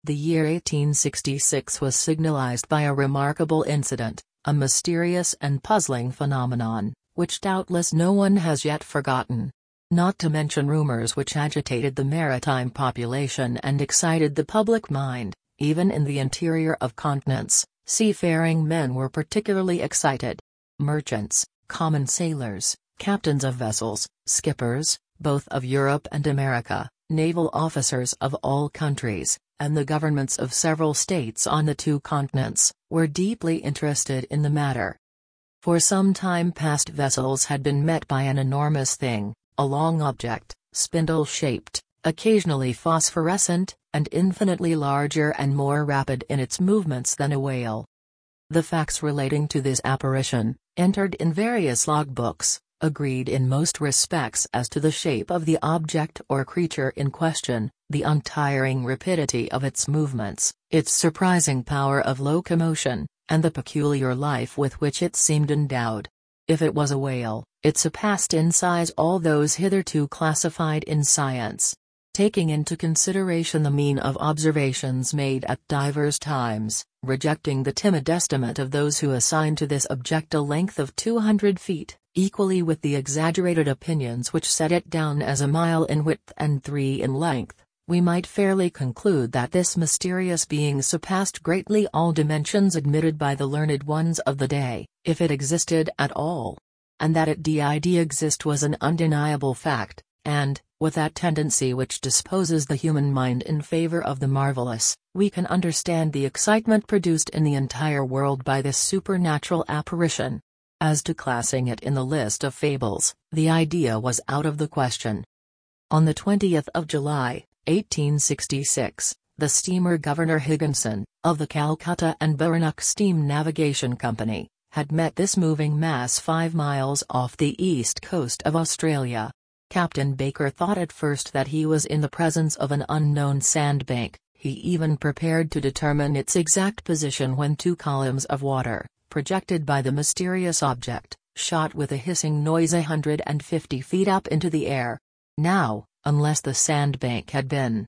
The year 1866 was signalized by a remarkable incident, a mysterious and puzzling phenomenon, which doubtless no one has yet forgotten. Not to mention rumors which agitated the maritime population and excited the public mind, even in the interior of continents, seafaring men were particularly excited. Merchants, common sailors, captains of vessels, skippers, both of Europe and America, naval officers of all countries, and the governments of several states on the two continents, were deeply interested in the matter. For some time past vessels had been met by an enormous thing, a long object, spindle-shaped, occasionally phosphorescent, and infinitely larger and more rapid in its movements than a whale. The facts relating to this apparition, entered in various logbooks, agreed in most respects as to the shape of the object or creature in question, the untiring rapidity of its movements, its surprising power of locomotion, and the peculiar life with which it seemed endowed. If it was a whale, it surpassed in size all those hitherto classified in science. Taking into consideration the mean of observations made at divers times, rejecting the timid estimate of those who assign to this object a length of 200 feet, equally with the exaggerated opinions which set it down as a mile in width and 3 in length, we might fairly conclude that this mysterious being surpassed greatly all dimensions admitted by the learned ones of the day, if it existed at all. And that it did exist was an undeniable fact, and, with that tendency which disposes the human mind in favor of the marvelous, we can understand the excitement produced in the entire world by this supernatural apparition. As to classing it in the list of fables, the idea was out of the question. On the 20th of July, 1866, the steamer Governor Higginson, of the Calcutta and Baranuck Steam Navigation Company, had met this moving mass 5 miles off the east coast of Australia. Captain Baker thought at first that he was in the presence of an unknown sandbank. He even prepared to determine its exact position when 2 columns of water, projected by the mysterious object, shot with a hissing noise 150 feet up into the air. Now, unless the sandbank had been